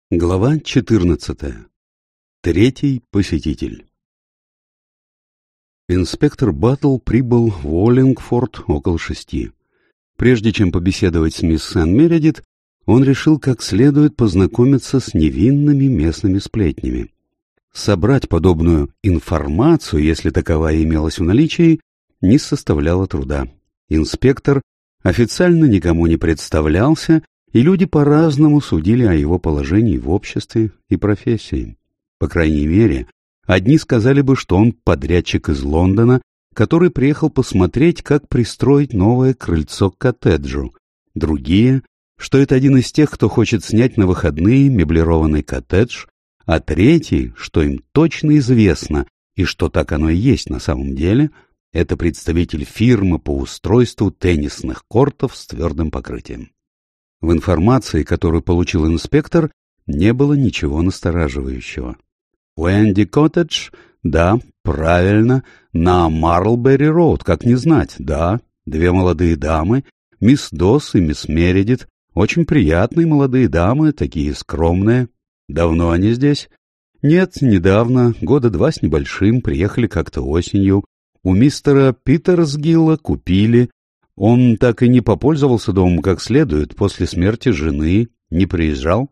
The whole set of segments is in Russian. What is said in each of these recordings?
Глава 14. Третий посетитель. Инспектор Баттл прибыл в Уоллингфорд около 6. Прежде чем побеседовать с мисс Энн Мередит, он решил как следует познакомиться с невинными местными сплетнями. Собрать подобную информацию, если таковая имелась в наличии, не составляло труда. Инспектор официально никому не представлялся, и люди по-разному судили о его положении в обществе и профессии. По крайней мере, одни сказали бы, что он подрядчик из Лондона, который приехал посмотреть, как пристроить новое крыльцо к коттеджу. Другие, что это один из тех, кто хочет снять на выходные меблированный коттедж, а третий, что им точно известно, и что так оно и есть на самом деле, это представитель фирмы по устройству теннисных кортов с твердым покрытием. В информации, которую получил инспектор, не было ничего настораживающего. Уэнди Коттедж? Да, правильно, на Марлбери-роуд, как не знать, да, две молодые дамы, мисс Досс и мисс Мередит, очень приятные молодые дамы, такие скромные. Давно они здесь? Нет, недавно, года 2 с небольшим, приехали как-то осенью. У мистера Питерсгилла купили. Он так и не попользовался домом как следует, после смерти жены не приезжал?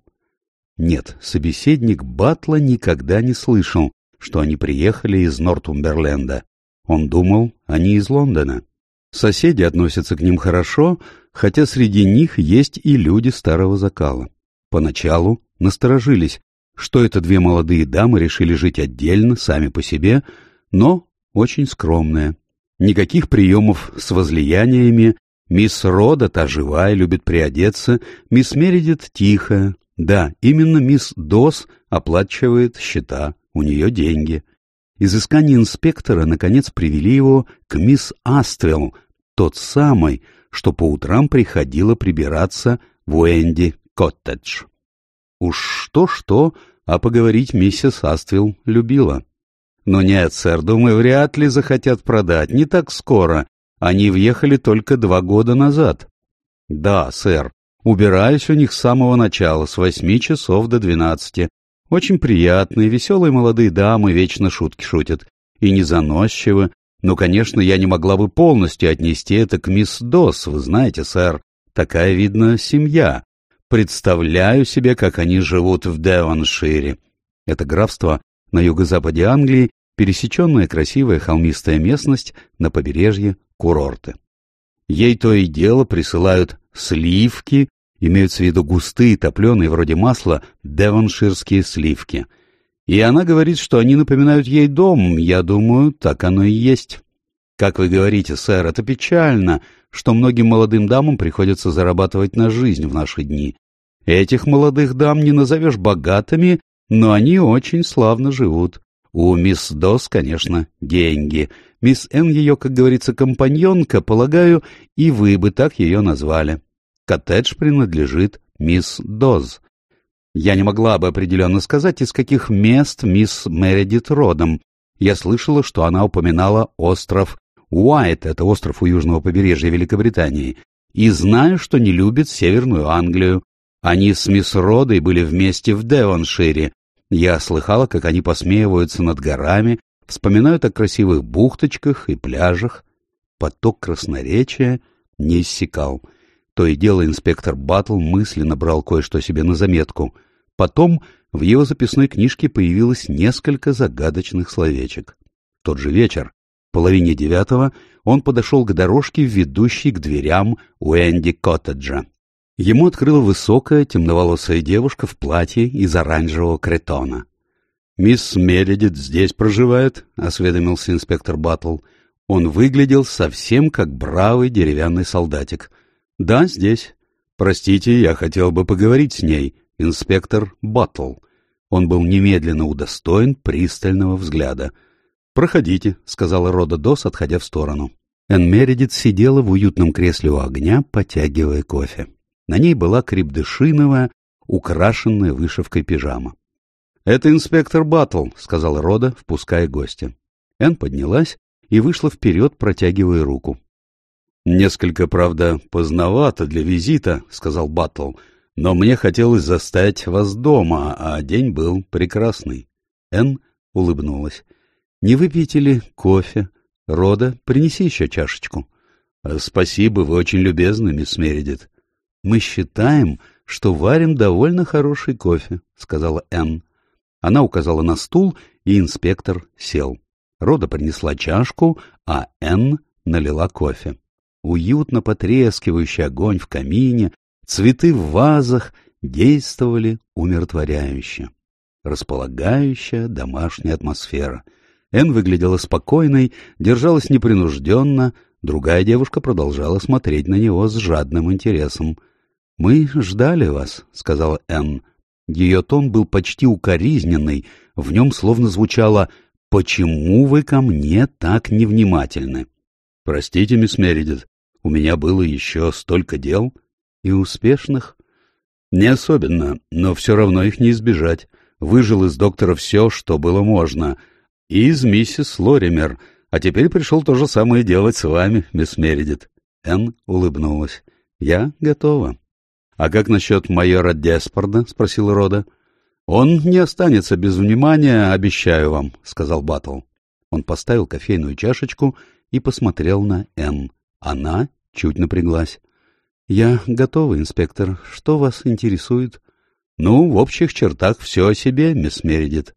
Нет, собеседник Баттла никогда не слышал, что они приехали из Нортумберленда. Он думал, они из Лондона. Соседи относятся к ним хорошо, хотя среди них есть и люди старого закала. Поначалу насторожились, что это две молодые дамы решили жить отдельно, сами по себе, но очень скромные. Никаких приемов с возлияниями. Мисс Рода, та живая, любит приодеться. Мисс Мередит тихая. Да, именно мисс Досс оплачивает счета. У нее деньги. Изыскания инспектора, наконец, привели его к мисс Аствелл, тот самый, что по утрам приходила прибираться в Уэнди Коттедж. Уж что-что, а поговорить миссис Аствелл любила. Но нет, сэр, думаю, вряд ли захотят продать, не так скоро. Они въехали только 2 года назад. Да, сэр, убираюсь у них с самого начала, с 8 часов до 12. Очень приятные, веселые молодые дамы, вечно шутки шутят. И не заносчивы. Но, конечно, я не могла бы полностью отнести это к мисс Досс, вы знаете, сэр. Такая, видно, семья. Представляю себе, как они живут в Девоншире. Это графство на юго-западе Англии, пересеченная красивая холмистая местность на побережье курорты. Ей то и дело присылают сливки, имеются в виду густые, топленые, вроде масла, девонширские сливки. И она говорит, что они напоминают ей дом, я думаю, так оно и есть. Как вы говорите, сэр, это печально, что многим молодым дамам приходится зарабатывать на жизнь в наши дни. Этих молодых дам не назовешь богатыми, но они очень славно живут. У мисс Досс, конечно, деньги. Мисс Энн ее, как говорится, компаньонка, полагаю, и вы бы так ее назвали. Коттедж принадлежит мисс Досс. Я не могла бы определенно сказать, из каких мест мисс Мередит родом. Я слышала, что она упоминала остров Уайт, это остров у южного побережья Великобритании, и знаю, что не любит Северную Англию. Они с мисс Родой были вместе в Девоншире. Я слыхала, как они посмеиваются над горами, вспоминают о красивых бухточках и пляжах. Поток красноречия не иссякал. То и дело инспектор Баттл мысленно брал кое-что себе на заметку. Потом в его записной книжке появилось несколько загадочных словечек. В тот же вечер, в половине 9, он подошел к дорожке, ведущей к дверям Уэнди Коттеджа. Ему открыла высокая, темноволосая девушка в платье из оранжевого кретона. «Мисс Мередит здесь проживает?» — осведомился инспектор Баттл. Он выглядел совсем как бравый деревянный солдатик. «Да, здесь. Простите, я хотел бы поговорить с ней, инспектор Баттл». Он был немедленно удостоен пристального взгляда. «Проходите», — сказала Рода Досс, отходя в сторону. Энн Мередит сидела в уютном кресле у огня, потягивая кофе. На ней была крепдышиновая, украшенная вышивкой пижама. «Это инспектор Баттл», — сказала Рода, впуская гостя. Энн поднялась и вышла вперед, протягивая руку. «Несколько, правда, поздновато для визита», — сказал Баттл. Но мне хотелось застать вас дома, а день был прекрасный. Энн улыбнулась. Не выпьете ли кофе? Рода, принеси еще чашечку. Спасибо, вы очень любезны, мисс Мередит. Мы считаем, что варим довольно хороший кофе, сказала Энн. Она указала на стул, и инспектор сел. Рода принесла чашку, а Энн налила кофе. Уютно потрескивающий огонь в камине, цветы в вазах действовали умиротворяюще. Располагающая домашняя атмосфера. Энн выглядела спокойной, держалась непринужденно, другая девушка продолжала смотреть на него с жадным интересом. «Мы ждали вас», — сказала Энн. Ее тон был почти укоризненный, в нем словно звучало «Почему вы ко мне так невнимательны?» «Простите, мисс Мередит, у меня было еще столько дел». «И успешных?» «Не особенно, но все равно их не избежать. Выжил из доктора все, что было можно. И из миссис Лоример. А теперь пришел то же самое делать с вами, мисс Мередит». Энн улыбнулась. «Я готова». «А как насчет майора Деспорда?» — спросил Рода. «Он не останется без внимания, обещаю вам», — сказал Баттл. Он поставил кофейную чашечку и посмотрел на Энн. Она чуть напряглась. «Я готова, инспектор. Что вас интересует?» «Ну, в общих чертах все о себе, мисс Мередит».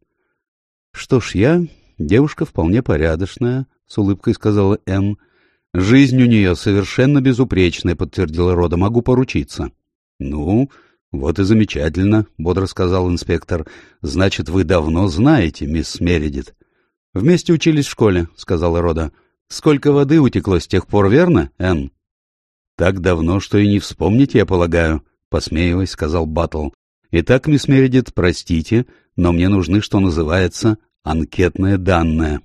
«Что ж, я девушка вполне порядочная», — с улыбкой сказала Энн. «Жизнь у нее совершенно безупречная», — подтвердила Рода. «Могу поручиться». «Ну, вот и замечательно», — бодро сказал инспектор. «Значит, вы давно знаете, мисс Мередит». «Вместе учились в школе», — сказала Рода. «Сколько воды утекло с тех пор, верно, Энн?» «Так давно, что и не вспомнить, я полагаю», — посмеиваясь, сказал Баттл. «Итак, мисс Мередит, простите, но мне нужны, что называется, анкетные данные».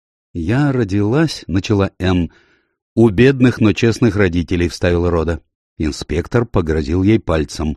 «Я родилась», — начала Энн. «У бедных, но честных родителей», — вставила Рода. Инспектор погрозил ей пальцем.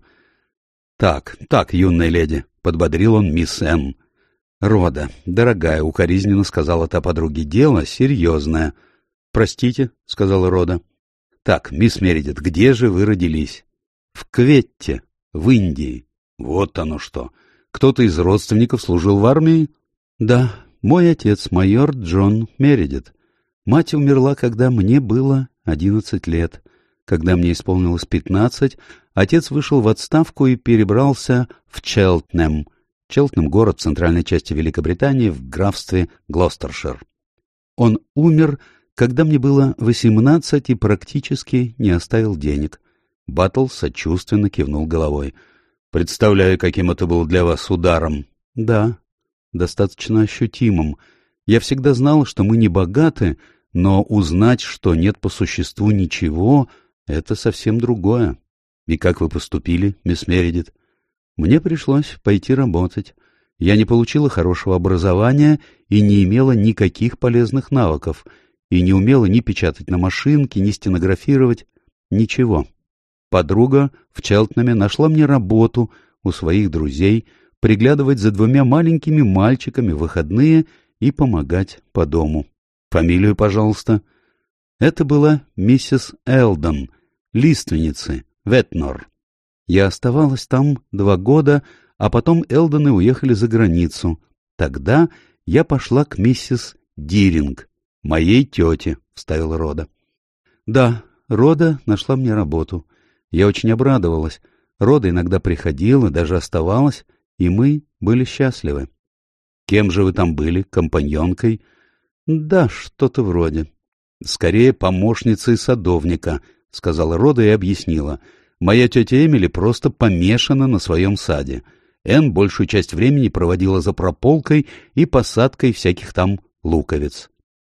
«Так, юная леди», — подбодрил он мисс Энн. «Рода, дорогая», — укоризненно сказала та подруге, — «дело серьезное». «Простите», — сказала Рода. «Так, мисс Мередит, где же вы родились?» «В Кветте, в Индии». «Вот оно что! Кто-то из родственников служил в армии?» «Да, мой отец, майор Джон Мередит. Мать умерла, когда мне было 11 лет. Когда мне исполнилось 15, отец вышел в отставку и перебрался в Челтнем. Челтнем — город в центральной части Великобритании в графстве Глостершир. Он умер, когда мне было 18 и практически не оставил денег». Баттл сочувственно кивнул головой. «Представляю, каким это был для вас ударом». «Да, достаточно ощутимым. Я всегда знал, что мы не богаты, но узнать, что нет по существу ничего, это совсем другое». «И как вы поступили, мисс Мередит?» «Мне пришлось пойти работать. Я не получила хорошего образования и не имела никаких полезных навыков, и не умела ни печатать на машинке, ни стенографировать, ничего. Подруга в Челтнаме нашла мне работу у своих друзей, приглядывать за 2 маленькими мальчиками в выходные и помогать по дому. Фамилию, пожалуйста». Это была миссис Элдон, лиственницы, Ветнор. Я оставалась там 2 года, а потом Элдоны уехали за границу. Тогда я пошла к миссис Диринг, моей тете, — вставила Рода. Да, Рода нашла мне работу. Я очень обрадовалась. Рода иногда приходила, даже оставалась, и мы были счастливы. Кем же вы там были? Компаньонкой? Да, что-то вроде. Скорее, помощницей садовника, — сказала Рода и объяснила. Моя тетя Эмили просто помешана на своем саде. Энн большую часть времени проводила за прополкой и посадкой всяких там луковиц.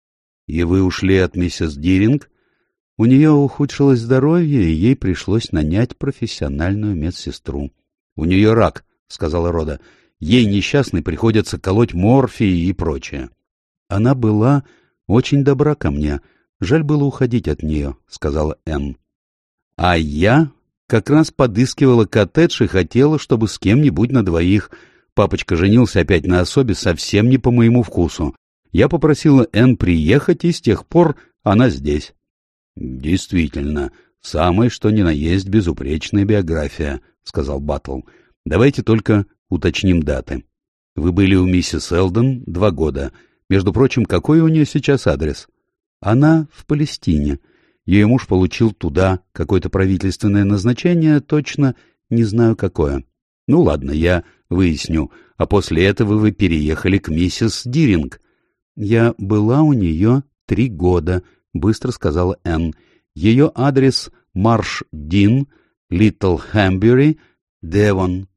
— И вы ушли от миссис Диринг? У нее ухудшилось здоровье, и ей пришлось нанять профессиональную медсестру. — У нее рак, — сказала Рода. — Ей несчастной приходится колоть морфий и прочее. — Она была очень добра ко мне. Жаль было уходить от нее, — сказала Энн. — А я как раз подыскивала коттедж и хотела, чтобы с кем-нибудь на 2. Папочка женился опять на особе совсем не по моему вкусу. Я попросила Энн приехать, и с тех пор она здесь. — Действительно, «Самое, что ни на есть, безупречная биография», — сказал Баттл. «Давайте только уточним даты. Вы были у миссис Элден 2 года. Между прочим, какой у нее сейчас адрес?» «Она в Палестине. Ее муж получил туда какое-то правительственное назначение, точно не знаю какое». «Ну ладно, я выясню. А после этого вы переехали к миссис Диринг». «Я была у нее 3 года», — быстро сказала Энн. «Ее адрес Марш-Дин, Литл Хэмбери, Девон».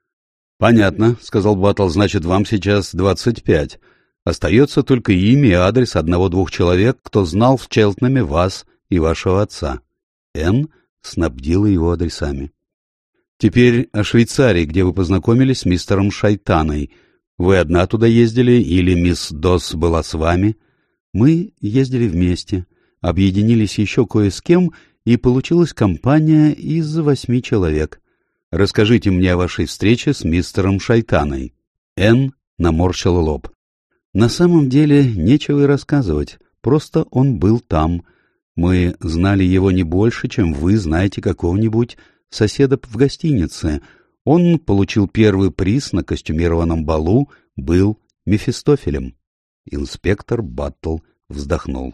«Понятно», — сказал Баттл, — «значит, вам сейчас 25. Остается только имя и адрес 1-2 человек, кто знал в Челтнаме вас и вашего отца». Энн снабдила его адресами. «Теперь о Швейцарии, где вы познакомились с мистером Шайтаной. Вы одна туда ездили или мисс Дос была с вами?» «Мы ездили вместе, объединились еще кое с кем, и получилась компания из 8 человек. Расскажите мне о вашей встрече с мистером Шайтаной». Энн наморщила лоб. «На самом деле нечего и рассказывать, просто он был там. Мы знали его не больше, чем вы знаете какого-нибудь соседа в гостинице. Он получил первый приз на костюмированном балу, был Мефистофелем». Инспектор Баттл вздохнул.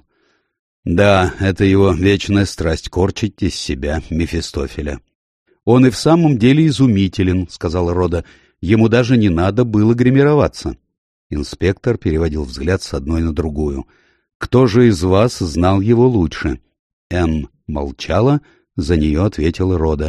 «Да, это его вечная страсть — корчить из себя Мефистофеля». «Он и в самом деле изумителен», — сказала Рода. «Ему даже не надо было гримироваться». Инспектор переводил взгляд с одной на другую. «Кто же из вас знал его лучше?» Энн молчала, за нее ответила Рода.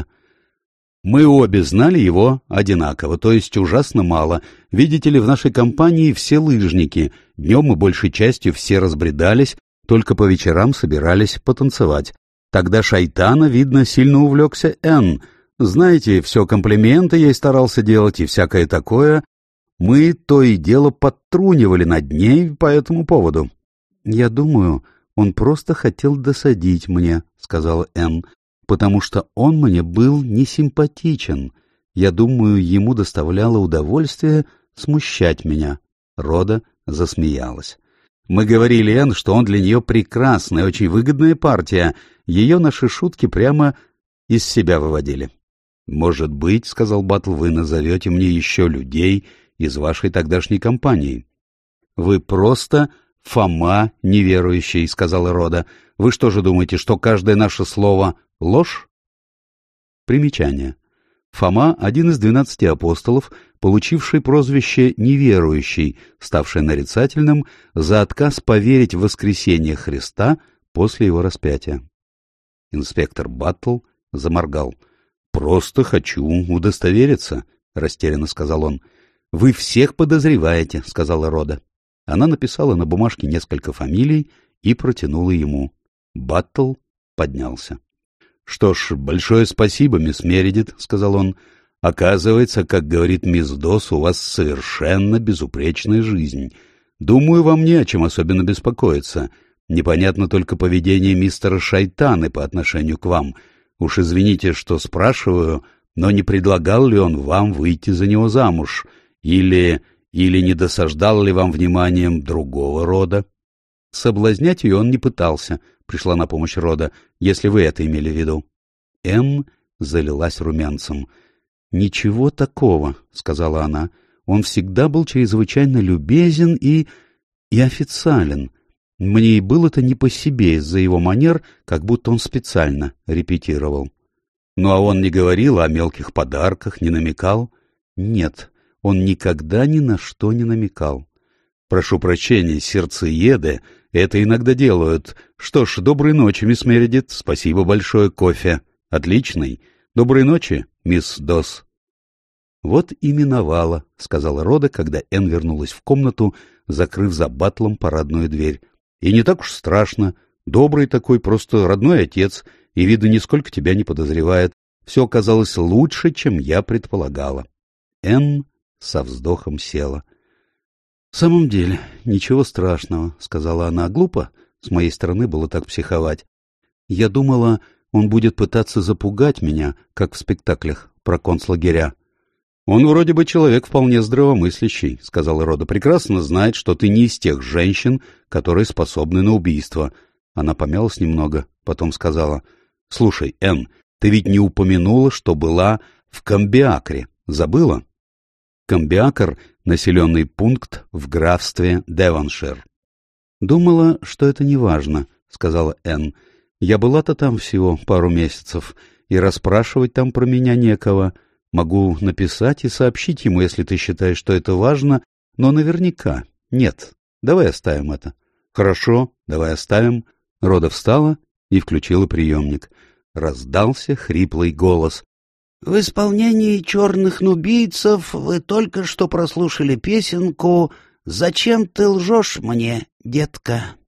«Мы обе знали его одинаково, то есть ужасно мало. Видите ли, в нашей компании все лыжники. Днем мы большей частью все разбредались, только по вечерам собирались потанцевать. Тогда Шайтана, видно, сильно увлекся Энн. Знаете, все комплименты ей старался делать и всякое такое. Мы то и дело подтрунивали над ней по этому поводу». «Я думаю, он просто хотел досадить мне», — сказала Энн, «потому что он мне был несимпатичен. Я думаю, ему доставляло удовольствие смущать меня». Рода засмеялась. «Мы говорили, Энн, что он для нее прекрасная, очень выгодная партия. Ее наши шутки прямо из себя выводили». «Может быть, — сказал Баттл, — вы назовете мне еще людей из вашей тогдашней компании». «Вы просто Фома неверующий, — сказала Рода. — Вы что же думаете, что каждое наше слово — ложь?» Примечание. Фома — один из 12 апостолов, получивший прозвище «неверующий», ставший нарицательным за отказ поверить в воскресение Христа после его распятия. Инспектор Баттл заморгал. «Просто хочу удостовериться», — растерянно сказал он. «Вы всех подозреваете», — сказала Рода. Она написала на бумажке несколько фамилий и протянула ему. Баттл поднялся. «Что ж, большое спасибо, мисс Мередит», — сказал он. «Оказывается, как говорит мисс Дос, у вас совершенно безупречная жизнь. Думаю, вам не о чем особенно беспокоиться. Непонятно только поведение мистера Шайтаны по отношению к вам. Уж извините, что спрашиваю, но не предлагал ли он вам выйти за него замуж? Или не досаждал ли вам вниманием другого рода?» «Соблазнять ее он не пытался», — пришла на помощь Рода, «если вы это имели в виду». Энн залилась румянцем. «Ничего такого», — сказала она. «Он всегда был чрезвычайно любезен и официален. Мне и было-то не по себе из-за его манер, как будто он специально репетировал». «Ну а он не говорил о мелких подарках, не намекал?» «Нет, он никогда ни на что не намекал». «Прошу прощения, сердцееды это иногда делают. Что ж, доброй ночи, мисс Мередит. Спасибо большое, кофе. Отличный. Доброй ночи, мисс Дос». «Вот и миновало», — сказала Рода, когда Энн вернулась в комнату, закрыв за Баттлом парадную дверь. «И не так уж страшно. Добрый такой, просто родной отец, и, видно, нисколько тебя не подозревает. Все оказалось лучше, чем я предполагала». Энн со вздохом села. «В самом деле, ничего страшного», — сказала она. «Глупо с моей стороны было так психовать. Я думала, он будет пытаться запугать меня, как в спектаклях про концлагеря». «Он вроде бы человек вполне здравомыслящий», — сказала Рода. «Прекрасно знает, что ты не из тех женщин, которые способны на убийство». Она помялась немного, потом сказала: Слушай, Энн, ты ведь не упомянула, что была в Камбиакре. Забыла? Камбиакр — населенный пункт в графстве Девоншир. «Думала, что это не важно», — сказала Энн. «Я была-то там всего пару месяцев, и расспрашивать там про меня некого. Могу написать и сообщить ему, если ты считаешь, что это важно, но наверняка нет. Давай оставим это». «Хорошо, давай оставим». Рода встала и включила приемник. Раздался хриплый голос. В исполнении черных нубийцев вы только что прослушали песенку «Зачем ты лжешь мне, детка?»